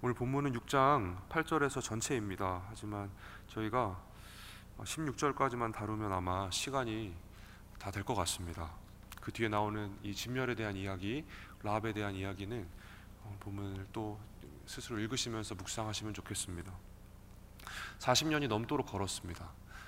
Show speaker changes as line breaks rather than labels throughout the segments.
오늘 본문은 6장 8절에서 전체입니다. 하지만 저희가 16절까지만 다루면 아마 시간이 다 될 것 같습니다. 그 뒤에 나오는 이 진멸에 대한 이야기, 라합에 대한 이야기는 본문을 또 스스로 읽으시면서 묵상하시면 좋겠습니다. 40년이 넘도록 걸었습니다.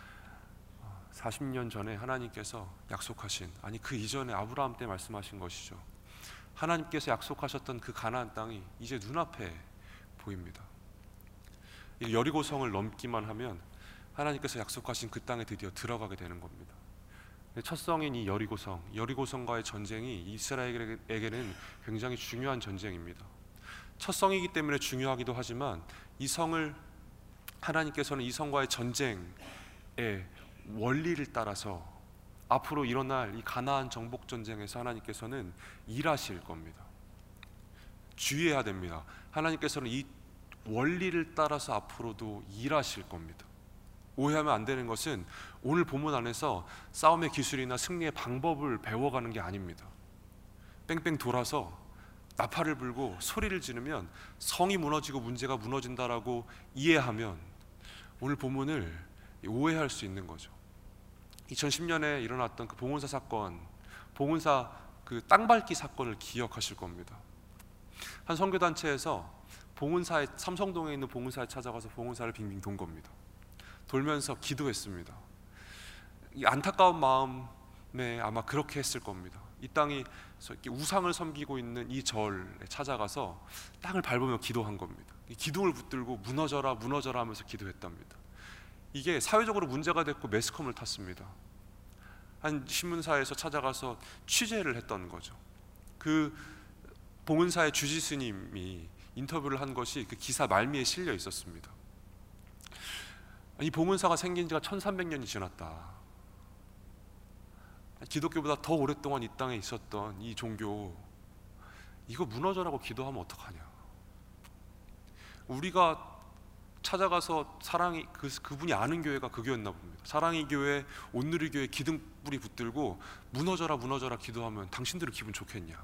40년 전에 하나님께서 약속하신, 아니 그 이전에 아브라함 때 말씀하신 것이죠. 하나님께서 약속하셨던 그 가나안 땅이 이제 눈앞에 보입니다. 이 여리고성을 넘기만 하면 하나님께서 약속하신 그 땅에 드디어 들어가게 되는 겁니다. 첫 성인 이 여리고성과의 전쟁이 이스라엘에게는 굉장히 중요한 전쟁입니다. 첫 성이기 때문에 중요하기도 하지만 이 성을 하나님께서는 이 성과의 전쟁의 원리를 따라서 앞으로 일어날 이 가나안 정복 전쟁에서 하나님께서는 일하실 겁니다. 주의해야 됩니다. 하나님께서는 이 원리를 따라서 앞으로도 일하실 겁니다. 오해하면 안 되는 것은 오늘 본문 안에서 싸움의 기술이나 승리의 방법을 배워가는 게 아닙니다. 뺑뺑 돌아서 나팔을 불고 소리를 지르면 성이 무너지고 문제가 무너진다라고 이해하면 오늘 본문을 오해할 수 있는 거죠. 2010년에 일어났던 그 봉은사 사건, 봉은사 그 땅밟기 사건을 기억하실 겁니다. 한 선교단체에서 봉은사에, 삼성동에 있는 봉은사에 찾아가서 봉은사를 빙빙 돈 겁니다. 돌면서 기도했습니다. 이 안타까운 마음에 아마 그렇게 했을 겁니다. 이 땅이 우상을 섬기고 있는 이 절에 찾아가서 땅을 밟으며 기도한 겁니다. 기둥을 붙들고 무너져라 무너져라 하면서 기도했답니다. 이게 사회적으로 문제가 됐고 매스컴을 탔습니다. 한 신문사에서 찾아가서 취재를 했던 거죠. 그 봉은사의 주지스님이 인터뷰를 한 것이 그 기사 말미에 실려 있었습니다. 이 봉은사가 생긴 지가 1300년이 지났다. 기독교보다 더 오랫동안 이 땅에 있었던 이 종교, 이거 무너져라고 기도하면 어떡하냐. 우리가 찾아가서 사랑이 그분이 아는 교회가 그 교회였나 봅니다. 사랑의 교회, 온누리 교회 기둥뿌리 붙들고 무너져라 무너져라 기도하면 당신들은 기분 좋겠냐.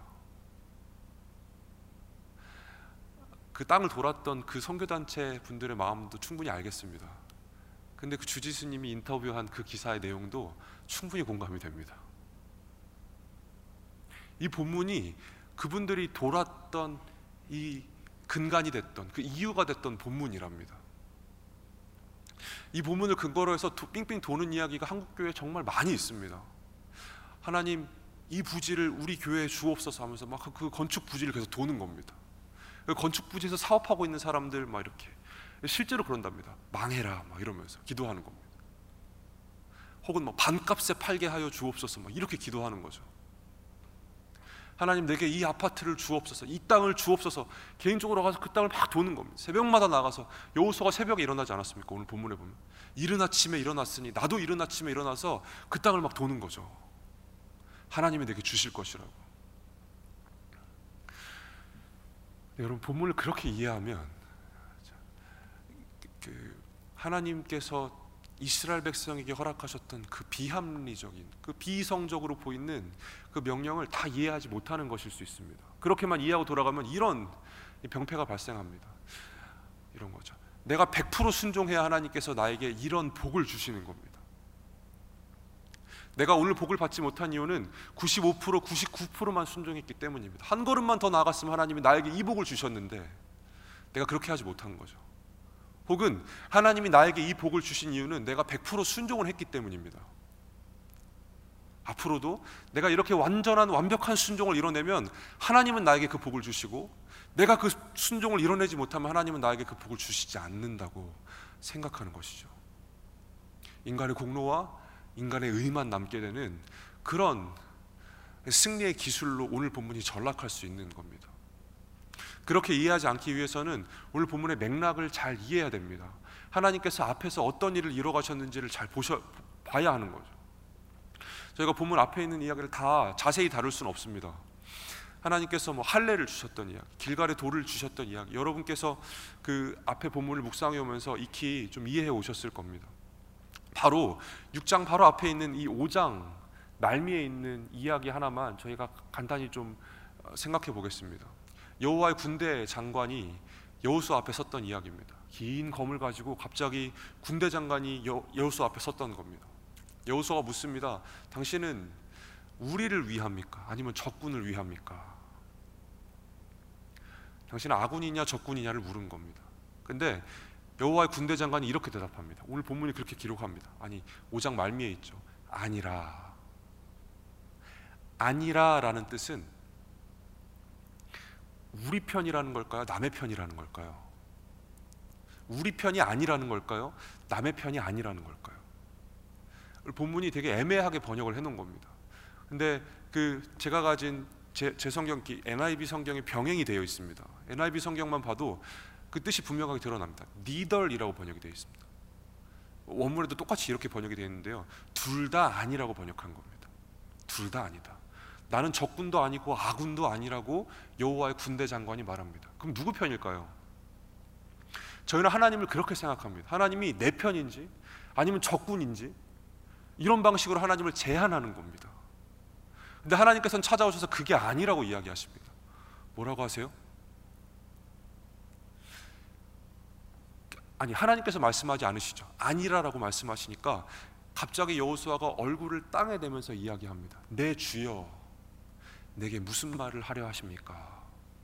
그 땅을 돌았던 그 선교단체 분들의 마음도 충분히 알겠습니다. 근데 그 주지스님이 인터뷰한 그 기사의 내용도 충분히 공감이 됩니다. 이 본문이 그분들이 돌았던 이 근간이 됐던, 그 이유가 됐던 본문이랍니다. 이 본문을 근거로 해서 빙빙 도는 이야기가 한국교회에 정말 많이 있습니다. 하나님 이 부지를 우리 교회에 주옵소서 하면서 막 그 건축 부지를 계속 도는 겁니다. 건축 부지에서 사업하고 있는 사람들 막 이렇게 실제로 그런답니다. 망해라 막 이러면서 기도하는 겁니다. 혹은 막 반값에 팔게 하여 주옵소서 막 이렇게 기도하는 거죠. 하나님 내게 이 아파트를 주옵소서, 이 땅을 주옵소서. 개인적으로 가서 그 땅을 막 도는 겁니다. 새벽마다 나가서, 여호수아가 새벽에 일어나지 않았습니까? 오늘 본문에 보면 이른 아침에 일어났으니 나도 이른 아침에 일어나서 그 땅을 막 도는 거죠. 하나님이 내게 주실 것이라고. 여러분 본문을 그렇게 이해하면 하나님께서 이스라엘 백성에게 허락하셨던 그 비합리적인, 그 비이성적으로 보이는 그 명령을 다 이해하지 못하는 것일 수 있습니다. 그렇게만 이해하고 돌아가면 이런 병폐가 발생합니다. 이런 거죠. 내가 100% 순종해야 하나님께서 나에게 이런 복을 주시는 겁니다. 내가 오늘 복을 받지 못한 이유는 95%, 99%만 순종했기 때문입니다. 한 걸음만 더 나아갔으면 하나님이 나에게 이 복을 주셨는데 내가 그렇게 하지 못한 거죠. 혹은 하나님이 나에게 이 복을 주신 이유는 내가 100% 순종을 했기 때문입니다. 앞으로도 내가 이렇게 완벽한 순종을 이뤄내면 하나님은 나에게 그 복을 주시고, 내가 그 순종을 이뤄내지 못하면 하나님은 나에게 그 복을 주시지 않는다고 생각하는 것이죠. 인간의 공로와 인간의 의만 남게 되는 그런 승리의 기술로 오늘 본문이 전락할 수 있는 겁니다. 그렇게 이해하지 않기 위해서는 오늘 본문의 맥락을 잘 이해해야 됩니다. 하나님께서 앞에서 어떤 일을 이뤄 가셨는지를 잘 봐야 하는 거죠. 저희가 본문 앞에 있는 이야기를 다 자세히 다룰 수는 없습니다. 하나님께서 할례를 주셨던 이야기, 길갈에 돌을 주셨던 이야기, 여러분께서 그 앞에 본문을 묵상해 오면서 익히 좀 이해해 오셨을 겁니다. 바로 6장 바로 앞에 있는 이 5장 말미에 있는 이야기 하나만 저희가 간단히 좀 생각해 보겠습니다. 여호와의 군대 장관이 여호수아 앞에 섰던 이야기입니다. 긴 검을 가지고 갑자기 군대 장관이 여호수아 앞에 섰던 겁니다. 여호수아가 묻습니다. 당신은 우리를 위합니까? 아니면 적군을 위합니까? 당신은 아군이냐 적군이냐를 물은 겁니다. 근데 여호와의 군대 장관이 이렇게 대답합니다. 오늘 본문이 그렇게 기록합니다. 아니 5장 말미에 있죠. 아니라. 아니라라는 뜻은 우리 편이라는 걸까요? 남의 편이라는 걸까요? 우리 편이 아니라는 걸까요? 남의 편이 아니라는 걸까요? 본문이 되게 애매하게 번역을 해놓은 겁니다. 근데 제가 가진 제 성경 NIV 성경이 병행이 되어 있습니다. NIV 성경만 봐도 그 뜻이 분명하게 드러납니다. neither이라고 번역이 되어 있습니다. 원문에도 똑같이 이렇게 번역이 되어 있는데요, 둘 다 아니라고 번역한 겁니다. 둘 다 아니다. 나는 적군도 아니고 아군도 아니라고 여호와의 군대 장관이 말합니다. 그럼 누구 편일까요? 저희는 하나님을 그렇게 생각합니다. 하나님이 내 편인지 아니면 적군인지 이런 방식으로 하나님을 제한하는 겁니다. 근데 하나님께서는 찾아오셔서 그게 아니라고 이야기하십니다. 뭐라고 하세요? 아니, 하나님께서 말씀하지 않으시죠. 아니라라고 말씀하시니까 갑자기 여호수아가 얼굴을 땅에 대면서 이야기합니다. 내 주여, 내게 무슨 말을 하려 하십니까?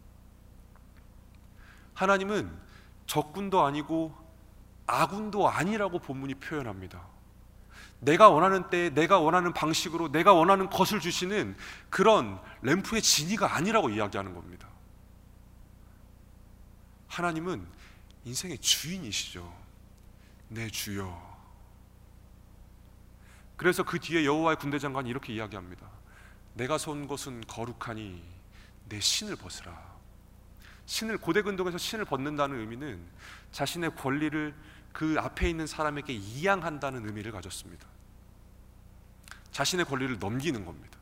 하나님은 적군도 아니고 아군도 아니라고 본문이 표현합니다. 내가 원하는 때에 내가 원하는 방식으로 내가 원하는 것을 주시는 그런 램프의 진이가 아니라고 이야기하는 겁니다. 하나님은 인생의 주인이시죠. 내 주여. 그래서 그 뒤에 여호와의 군대 장관이 이렇게 이야기합니다. 내가 선 곳은 거룩하니 내 신을 벗으라. 고대 근동에서 신을 벗는다는 의미는 자신의 권리를 그 앞에 있는 사람에게 이양한다는 의미를 가졌습니다. 자신의 권리를 넘기는 겁니다.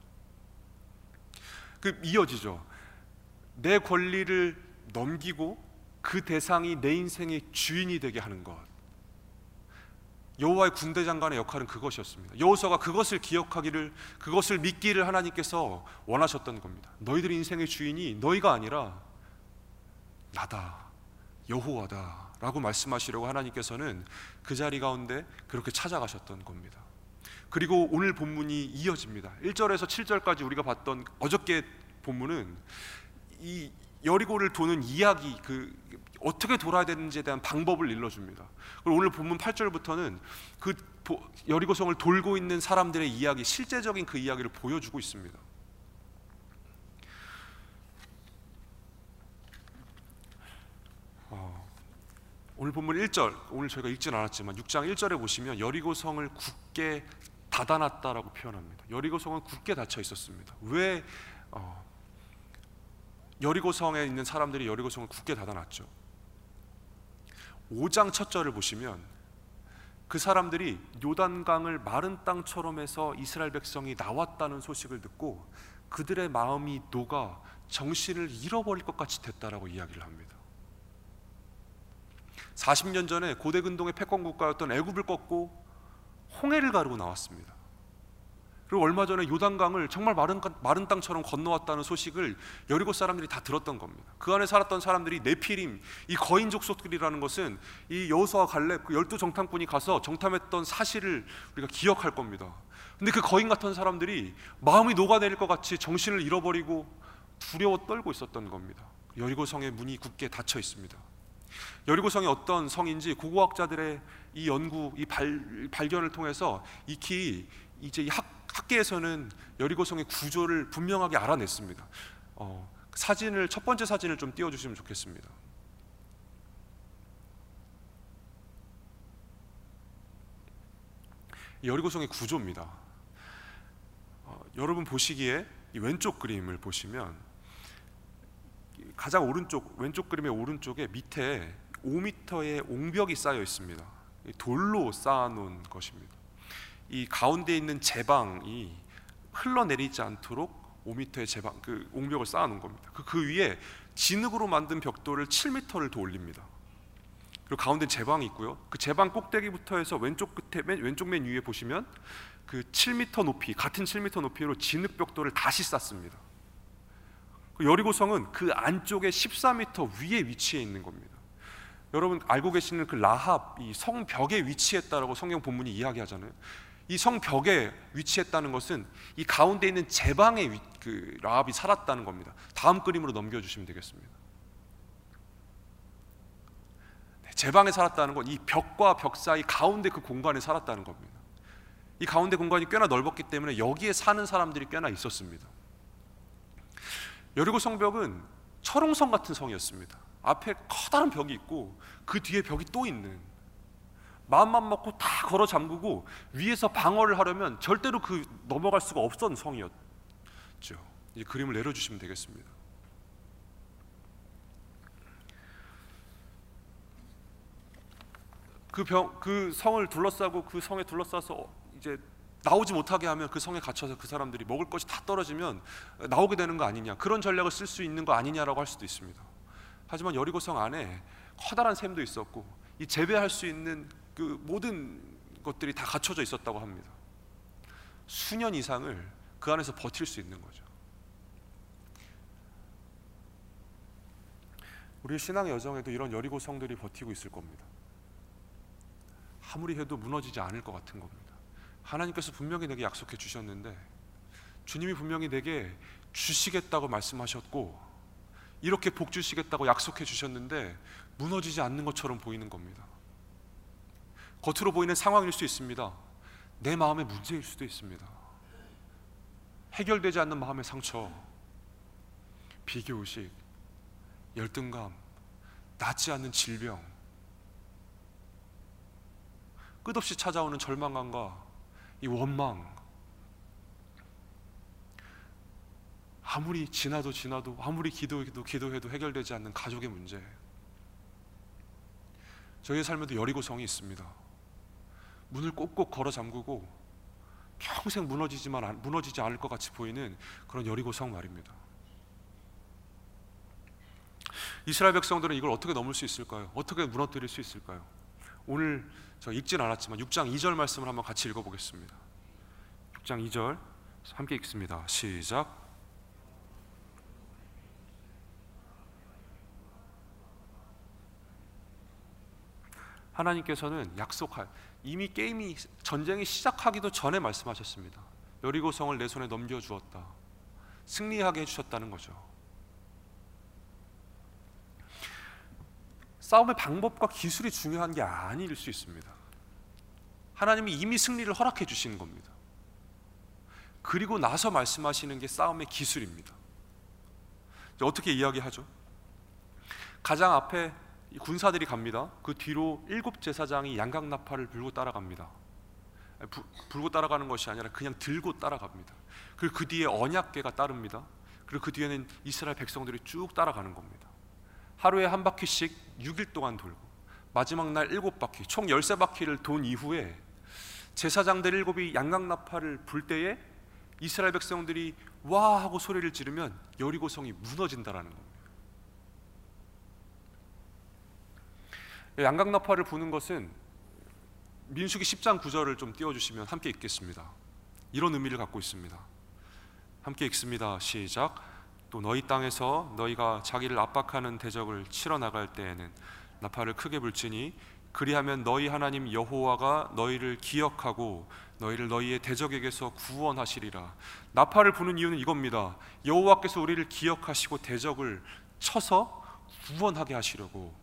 이어지죠. 내 권리를 넘기고 그 대상이 내 인생의 주인이 되게 하는 것. 여호와의 군대 장관의 역할은 그것이었습니다. 여호수아가 그것을 기억하기를, 그것을 믿기를 하나님께서 원하셨던 겁니다. 너희들의 인생의 주인이 너희가 아니라 나다, 여호와다 라고 말씀하시려고 하나님께서는 그 자리 가운데 그렇게 찾아가셨던 겁니다. 그리고 오늘 본문이 이어집니다. 1절에서 7절까지 우리가 봤던 어저께 본문은 이 여리고를 도는 이야기, 어떻게 돌아야 되는지에 대한 방법을 일러줍니다. 그리고 오늘 본문 8절부터는 그 여리고성을 돌고 있는 사람들의 이야기, 실제적인 그 이야기를 보여주고 있습니다. 오늘 본문 1절, 오늘 저희가 읽진 않았지만 6장 1절에 보시면 여리고성을 굳게 닫아놨다라고 표현합니다. 여리고성은 굳게 닫혀 있었습니다. 왜 여리고성에 있는 사람들이 여리고성을 굳게 닫아놨죠? 5장 첫 절을 보시면 그 사람들이 요단강을 마른 땅처럼 해서 이스라엘 백성이 나왔다는 소식을 듣고 그들의 마음이 녹아 정신을 잃어버릴 것 같이 됐다라고 이야기를 합니다. 40년 전에 고대 근동의 패권 국가였던 애굽을 꺾고 홍해를 가르고 나왔습니다. 그리고 얼마 전에 요단강을 정말 마른 땅처럼 건너왔다는 소식을 여리고 사람들이 다 들었던 겁니다. 그 안에 살았던 사람들이 네피림, 이 거인 족속들이라는 것은 이 여호수아와 갈렙, 그 12정탐꾼이 가서 정탐했던 사실을 우리가 기억할 겁니다. 근데 그 거인 같은 사람들이 마음이 녹아내릴 것 같이 정신을 잃어버리고 두려워 떨고 있었던 겁니다. 여리고 성의 문이 굳게 닫혀 있습니다. 여리고 성이 어떤 성인지 고고학자들의 이 연구, 이 발견을 통해서 익히 이제 이 학계에서는 여리고성의 구조를 분명하게 알아냈습니다. 첫 번째 사진을 좀 띄워주시면 좋겠습니다. 여리고성의 구조입니다. 여러분 보시기에 이 왼쪽 그림을 보시면 가장 왼쪽 그림의 오른쪽에 밑에 5m의 옹벽이 쌓여 있습니다. 돌로 쌓아놓은 것입니다. 이 가운데 있는 제방이 흘러내리지 않도록 5m의 제방, 그 옹벽을 쌓아놓은 겁니다. 그 위에 진흙으로 만든 벽돌을 7m를 더 올립니다. 그리고 가운데 제방이 있고요. 그 제방 꼭대기부터 해서 왼쪽 맨 위에 보시면 그 7m 높이, 같은 7m 높이로 진흙 벽돌을 다시 쌓습니다. 여리고성은 그 안쪽에 14m 위에 위치해 있는 겁니다. 여러분 알고 계시는 그 라합, 이 성벽에 위치했다라고 성경 본문이 이야기하잖아요. 이 성벽에 위치했다는 것은 이 가운데 있는 제방에 그 라합이 살았다는 겁니다. 다음 그림으로 넘겨주시면 되겠습니다. 제방에 살았다는 건 이 벽과 벽 사이 가운데 그 공간에 살았다는 겁니다. 이 가운데 공간이 꽤나 넓었기 때문에 여기에 사는 사람들이 꽤나 있었습니다. 여리고 성벽은 철옹성 같은 성이었습니다. 앞에 커다란 벽이 있고 그 뒤에 벽이 또 있는, 마음만 먹고 다 걸어 잠그고 위에서 방어를 하려면 절대로 그 넘어갈 수가 없었던 성이었죠. 이 그림을 내려주시면 되겠습니다. 그 성을 둘러싸고 그 성에 둘러싸서 이제 나오지 못하게 하면 그 성에 갇혀서 그 사람들이 먹을 것이 다 떨어지면 나오게 되는 거 아니냐, 그런 전략을 쓸 수 있는 거 아니냐라고 할 수도 있습니다. 하지만 여리고성 안에 커다란 샘도 있었고 이 재배할 수 있는 그 모든 것들이 다 갖춰져 있었다고 합니다. 수년 이상을 그 안에서 버틸 수 있는 거죠. 우리 신앙의 여정에도 이런 여리고 성들이 버티고 있을 겁니다. 아무리 해도 무너지지 않을 것 같은 겁니다. 하나님께서 분명히 내게 약속해 주셨는데, 주님이 분명히 내게 주시겠다고 말씀하셨고 이렇게 복 주시겠다고 약속해 주셨는데 무너지지 않는 것처럼 보이는 겁니다. 겉으로 보이는 상황일 수 있습니다. 내 마음의 문제일 수도 있습니다. 해결되지 않는 마음의 상처, 비교의식, 열등감, 낫지 않는 질병, 끝없이 찾아오는 절망감과 이 원망, 아무리 지나도 아무리 기도해도 해결되지 않는 가족의 문제, 저희의 삶에도 여리고성이 있습니다. 문을 꼭꼭 걸어 잠그고 평생 무너지지 않을 것 같이 보이는 그런 여리고성 말입니다. 이스라엘 백성들은 이걸 어떻게 넘을 수 있을까요? 어떻게 무너뜨릴 수 있을까요? 오늘 저 읽진 않았지만 6장 2절 말씀을 한번 같이 읽어보겠습니다. 6장 2절 함께 읽습니다. 시작. 하나님께서는 이미 전쟁이 시작하기도 전에 말씀하셨습니다. 여리고성을 내 손에 넘겨주었다, 승리하게 해주셨다는 거죠. 싸움의 방법과 기술이 중요한 게 아닐 수 있습니다. 하나님이 이미 승리를 허락해 주시는 겁니다. 그리고 나서 말씀하시는 게 싸움의 기술입니다. 어떻게 이야기하죠? 가장 앞에 군사들이 갑니다. 그 뒤로 7 제사장이 양각나팔을 불고 따라갑니다. 불고 따라가는 것이 아니라 그냥 들고 따라갑니다. 그리고 그 뒤에 언약궤가 따릅니다. 그리고 그 뒤에는 이스라엘 백성들이 쭉 따라가는 겁니다. 하루에 한 바퀴씩 6일 동안 돌고 마지막 날 7바퀴, 총 13바퀴를 돈 이후에 제사장들 7이 양각나팔을 불 때에 이스라엘 백성들이 와 하고 소리를 지르면 여리고성이 무너진다라는 겁니다. 양각나팔을 부는 것은 민수기 10장 9절을 좀 띄워주시면 함께 읽겠습니다. 이런 의미를 갖고 있습니다. 함께 읽습니다. 시작. 또 너희 땅에서 너희가 자기를 압박하는 대적을 치러 나갈 때에는 나팔을 크게 불지니 그리하면 너희 하나님 여호와가 너희를 기억하고 너희를 너희의 대적에게서 구원하시리라. 나팔을 부는 이유는 이겁니다. 여호와께서 우리를 기억하시고 대적을 쳐서 구원하게 하시려고,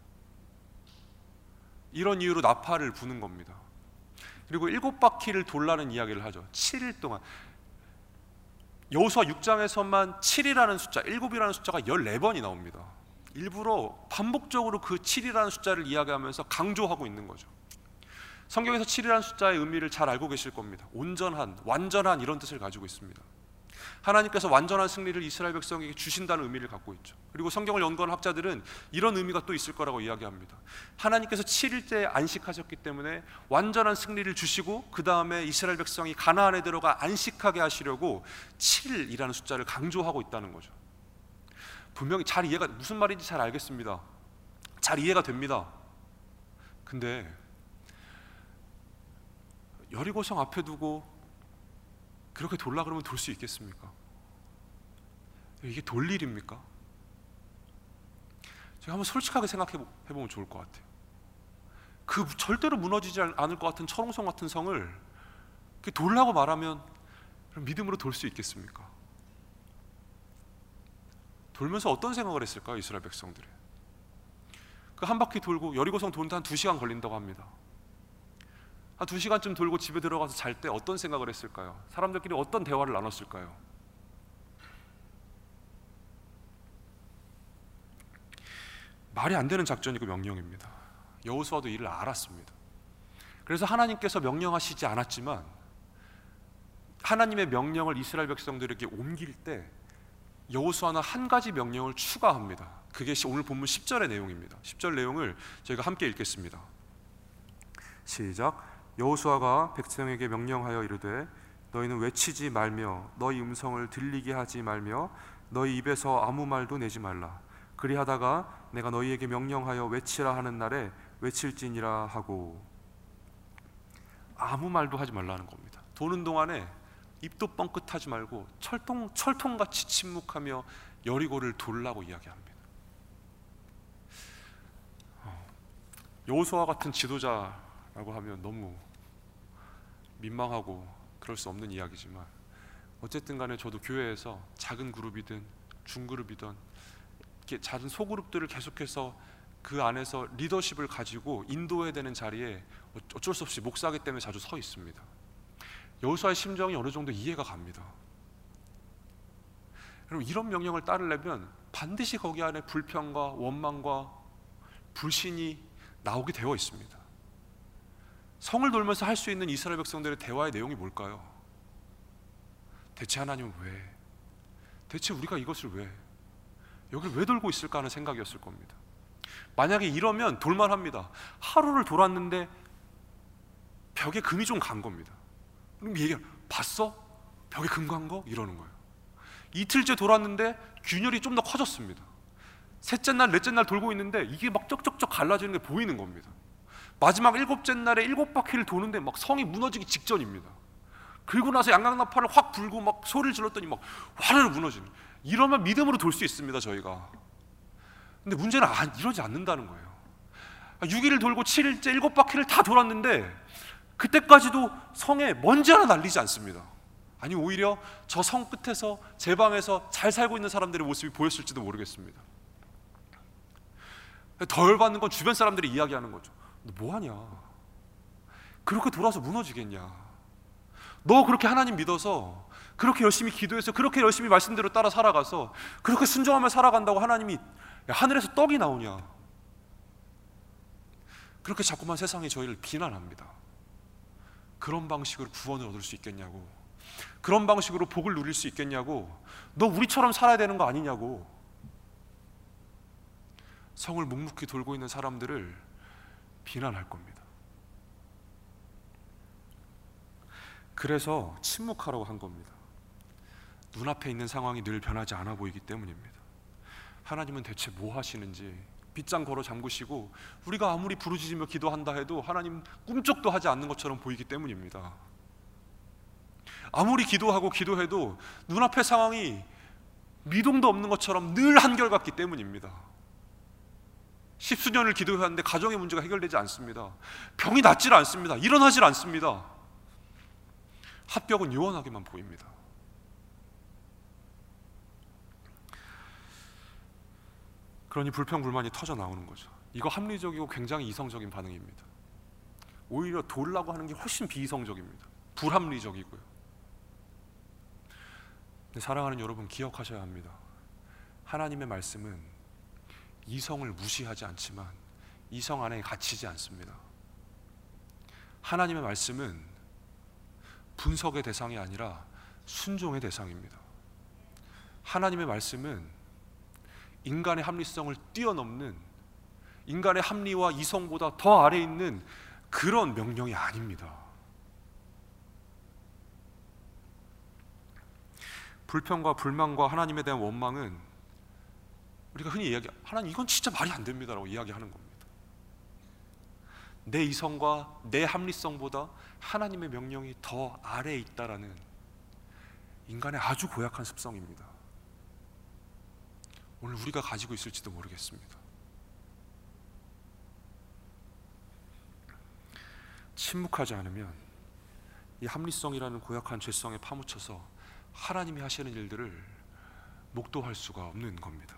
이런 이유로 나팔을 부는 겁니다. 그리고 7바퀴를 돌라는 이야기를 하죠. 7일 동안. 여호수아 6장에서만 7이라는 숫자, 7이라는 숫자가 14번이 나옵니다. 일부러 반복적으로 그 7이라는 숫자를 이야기하면서 강조하고 있는 거죠. 성경에서 7이라는 숫자의 의미를 잘 알고 계실 겁니다. 온전한, 완전한 이런 뜻을 가지고 있습니다. 하나님께서 완전한 승리를 이스라엘 백성에게 주신다는 의미를 갖고 있죠. 그리고 성경을 연구하는 학자들은 이런 의미가 또 있을 거라고 이야기합니다. 하나님께서 7일째 안식하셨기 때문에 완전한 승리를 주시고 그 다음에 이스라엘 백성이 가나안에 들어가 안식하게 하시려고 7이라는 숫자를 강조하고 있다는 거죠. 분명히 무슨 말인지 잘 알겠습니다. 잘 이해가 됩니다. 근데 여리고성 앞에 두고 그렇게 돌라 그러면 돌 수 있겠습니까? 이게 돌 일입니까? 제가 한번 솔직하게 생각해 보면 좋을 것 같아요. 그 절대로 무너지지 않을 것 같은 철옹성 같은 성을 돌라고 말하면 믿음으로 돌 수 있겠습니까? 돌면서 어떤 생각을 했을까요? 이스라엘 백성들이 그 한 바퀴 돌고 여리고성 도는데 한 2시간 걸린다고 합니다. 한 2시간쯤 돌고 집에 들어가서 잘 때 어떤 생각을 했을까요? 사람들끼리 어떤 대화를 나눴을까요? 말이 안 되는 작전이고 명령입니다. 여호수아도 이를 알았습니다. 그래서 하나님께서 명령하시지 않았지만 하나님의 명령을 이스라엘 백성들에게 옮길 때 여호수아는 한 가지 명령을 추가합니다. 그게 오늘 본문 10절의 내용입니다. 10절 내용을 저희가 함께 읽겠습니다. 시작. 여호수아가 백성에게 명령하여 이르되 너희는 외치지 말며 너희 음성을 들리게 하지 말며 너희 입에서 아무 말도 내지 말라. 그리하다가 내가 너희에게 명령하여 외치라 하는 날에 외칠지니라 하고. 아무 말도 하지 말라는 겁니다. 도는 동안에 입도 뻥끗하지 말고 철통같이 침묵하며 여리고를 돌라고 이야기합니다. 여호수아 같은 지도자라고 하면 너무 민망하고 그럴 수 없는 이야기지만 어쨌든 간에 저도 교회에서 작은 그룹이든 중그룹이든 이렇게 작은 소그룹들을 계속해서 그 안에서 리더십을 가지고 인도해야 되는 자리에 어쩔 수 없이 목사기 때문에 자주 서 있습니다. 여호수아의 심정이 어느 정도 이해가 갑니다. 여러분, 이런 명령을 따르려면 반드시 거기 안에 불평과 원망과 불신이 나오게 되어 있습니다. 성을 돌면서 할 수 있는 이스라엘 백성들의 대화의 내용이 뭘까요? 대체 하나님은 왜? 대체 우리가 이것을 왜? 여기를 왜 돌고 있을까 하는 생각이었을 겁니다. 만약에 이러면 돌만합니다. 하루를 돌았는데 벽에 금이 좀 간 겁니다. 그럼 얘기해, 봤어? 벽에 금 간 거? 이러는 거예요. 이틀째 돌았는데 균열이 좀 더 커졌습니다. 셋째 날, 넷째 날 돌고 있는데 이게 막 쩍쩍쩍 갈라지는 게 보이는 겁니다. 마지막 7째 날에 7바퀴를 도는데 막 성이 무너지기 직전입니다. 그리고 나서 양강나팔을 확 불고 막 소리를 질렀더니 막 화르르 무너지는. 이러면 믿음으로 돌 수 있습니다, 저희가. 근데 문제는 이러지 않는다는 거예요. 6일을 돌고 7일째 7바퀴를 다 돌았는데 그때까지도 성에 먼지 하나 날리지 않습니다. 아니, 오히려 저 성 끝에서 제 방에서 잘 살고 있는 사람들의 모습이 보였을지도 모르겠습니다. 더 열받는 건 주변 사람들이 이야기하는 거죠. 너 뭐하냐? 그렇게 돌아서 무너지겠냐? 너 그렇게 하나님 믿어서 그렇게 열심히 기도해서 그렇게 열심히 말씀대로 따라 살아가서 그렇게 순종하며 살아간다고 하나님이 하늘에서 떡이 나오냐? 그렇게 자꾸만 세상이 저희를 비난합니다. 그런 방식으로 구원을 얻을 수 있겠냐고, 그런 방식으로 복을 누릴 수 있겠냐고, 너 우리처럼 살아야 되는 거 아니냐고. 성을 묵묵히 돌고 있는 사람들을 비난할 겁니다. 그래서 침묵하라고 한 겁니다. 눈앞에 있는 상황이 늘 변하지 않아 보이기 때문입니다. 하나님은 대체 뭐 하시는지 빗장 걸어 잠그시고 우리가 아무리 부르짖으며 기도한다 해도 하나님 꿈쩍도 하지 않는 것처럼 보이기 때문입니다. 아무리 기도하고 기도해도 눈앞의 상황이 미동도 없는 것처럼 늘 한결같기 때문입니다. 십수년을 기도해왔는데 가정의 문제가 해결되지 않습니다. 병이 낫질 않습니다. 일어나질 않습니다. 합벽은 요원하게만 보입니다. 그러니 불평불만이 터져 나오는 거죠. 이거 합리적이고 굉장히 이성적인 반응입니다. 오히려 돌라고 하는 게 훨씬 비이성적입니다. 불합리적이고요. 근데 사랑하는 여러분, 기억하셔야 합니다. 하나님의 말씀은 이성을 무시하지 않지만 이성 안에 갇히지 않습니다. 하나님의 말씀은 분석의 대상이 아니라 순종의 대상입니다. 하나님의 말씀은 인간의 합리성을 뛰어넘는, 인간의 합리와 이성보다 더 아래에 있는 그런 명령이 아닙니다. 불평과 불만과 하나님에 대한 원망은 우리가 흔히 하나님 이건 진짜 말이 안 됩니다라고 이야기하는 겁니다. 내 이성과 내 합리성보다 하나님의 명령이 더 아래에 있다라는 인간의 아주 고약한 습성입니다. 오늘 우리가 가지고 있을지도 모르겠습니다. 침묵하지 않으면 이 합리성이라는 고약한 죄성에 파묻혀서 하나님이 하시는 일들을 목도할 수가 없는 겁니다.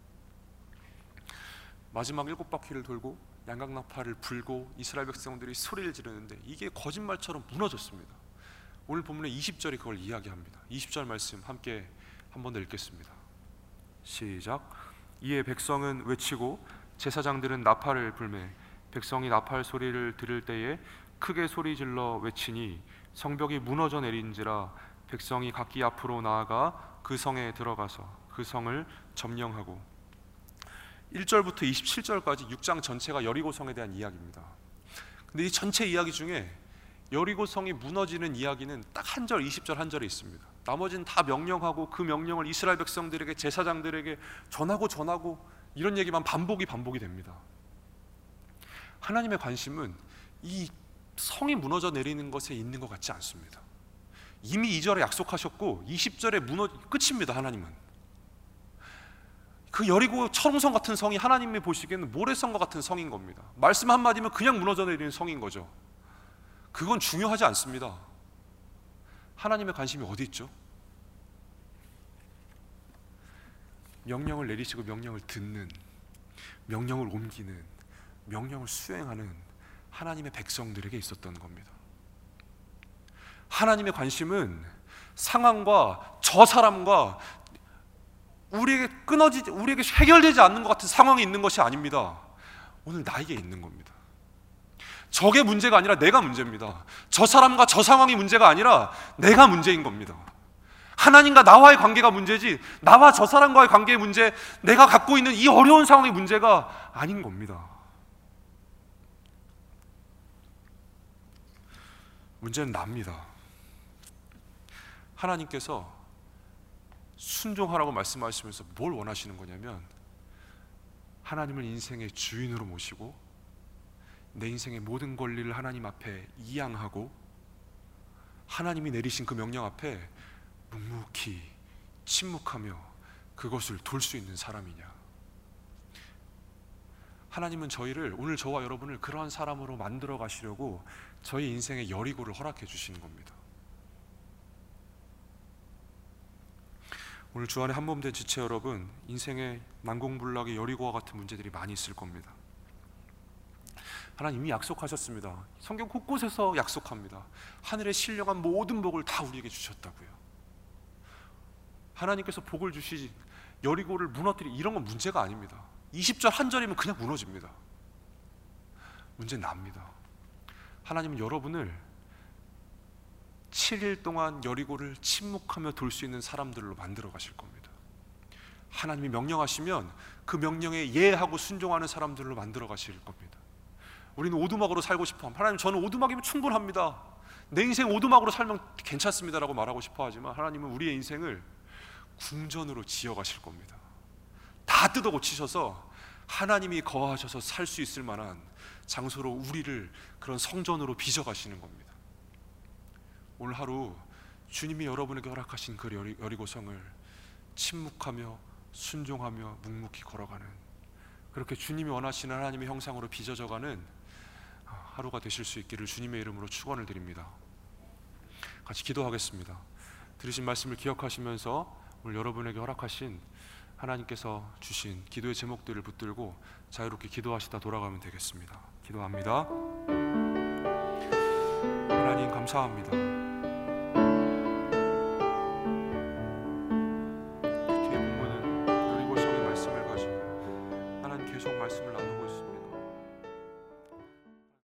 마지막 7바퀴를 돌고 양각나팔을 불고 이스라엘 백성들이 소리를 지르는데 이게 거짓말처럼 무너졌습니다. 오늘 본문의 20절이 그걸 이야기합니다. 20절 말씀 함께 한 번 더 읽겠습니다. 시작. 이에 백성은 외치고 제사장들은 나팔을 불매 백성이 나팔 소리를 들을 때에 크게 소리질러 외치니 성벽이 무너져 내린지라 백성이 각기 앞으로 나아가 그 성에 들어가서 그 성을 점령하고. 1절부터 27절까지 6장 전체가 여리고성에 대한 이야기입니다. 근데 이 전체 이야기 중에 여리고성이 무너지는 이야기는 딱 한 절, 20절 한 절에 있습니다. 나머지는 다 명령하고 그 명령을 이스라엘 백성들에게, 제사장들에게 전하고 이런 얘기만 반복이 됩니다. 하나님의 관심은 이 성이 무너져 내리는 것에 있는 것 같지 않습니다. 이미 2절에 약속하셨고 20절에 끝입니다. 하나님은 그 여리고 철옹성 같은 성이 하나님이 보시기에는 모래성과 같은 성인 겁니다. 말씀 한마디면 그냥 무너져 내리는 성인 거죠. 그건 중요하지 않습니다. 하나님의 관심이 어디 있죠? 명령을 내리시고 명령을 듣는, 명령을 옮기는, 명령을 수행하는 하나님의 백성들에게 있었던 겁니다. 하나님의 관심은 상황과 저 사람과 우리에게 해결되지 않는 것 같은 상황이 있는 것이 아닙니다. 오늘 나에게 있는 겁니다. 저게 문제가 아니라 내가 문제입니다. 저 사람과 저 상황이 문제가 아니라 내가 문제인 겁니다. 하나님과 나와의 관계가 문제지 나와 저 사람과의 관계의 문제, 내가 갖고 있는 이 어려운 상황의 문제가 아닌 겁니다. 문제는 납니다. 하나님께서 순종하라고 말씀하시면서 뭘 원하시는 거냐면 하나님을 인생의 주인으로 모시고 내 인생의 모든 권리를 하나님 앞에 이양하고 하나님이 내리신 그 명령 앞에 묵묵히 침묵하며 그것을 돌 수 있는 사람이냐. 하나님은 저희를, 오늘 저와 여러분을 그러한 사람으로 만들어 가시려고 저희 인생의 여리고를 허락해 주시는 겁니다. 오늘 주안에 한몸된 지체 여러분, 인생의 난공불락의 여리고와 같은 문제들이 많이 있을 겁니다. 하나님이 약속하셨습니다. 성경 곳곳에서 약속합니다. 하늘의 신령한 모든 복을 다 우리에게 주셨다고요. 하나님께서 복을 주시지 여리고를 무너뜨리 이런 건 문제가 아닙니다. 20절 한 절이면 그냥 무너집니다. 문제는 납니다. 하나님은 여러분을 7일 동안 여리고를 침묵하며 돌 수 있는 사람들로 만들어 가실 겁니다. 하나님이 명령하시면 그 명령에 예하고 순종하는 사람들로 만들어 가실 겁니다. 우리는 오두막으로 살고 싶어 합니다. 하나님, 저는 오두막이면 충분합니다. 내 인생 오두막으로 살면 괜찮습니다라고 말하고 싶어 하지만 하나님은 우리의 인생을 궁전으로 지어 가실 겁니다. 다 뜯어 고치셔서 하나님이 거하셔서 살 수 있을 만한 장소로 우리를 그런 성전으로 빚어 가시는 겁니다. 오늘 하루 주님이 여러분에게 허락하신 그 여리고성을 침묵하며 순종하며 묵묵히 걸어가는, 그렇게 주님이 원하시는 하나님의 형상으로 빚어져가는 하루가 되실 수 있기를 주님의 이름으로 축원을 드립니다. 같이 기도하겠습니다. 들으신 말씀을 기억하시면서 오늘 여러분에게 허락하신 하나님께서 주신 기도의 제목들을 붙들고 자유롭게 기도하시다 돌아가면 되겠습니다. 기도합니다. 하나님 감사합니다. 뒤에 본문은 여리고성의 말씀을 가지고 하나님 계속 말씀을 나누고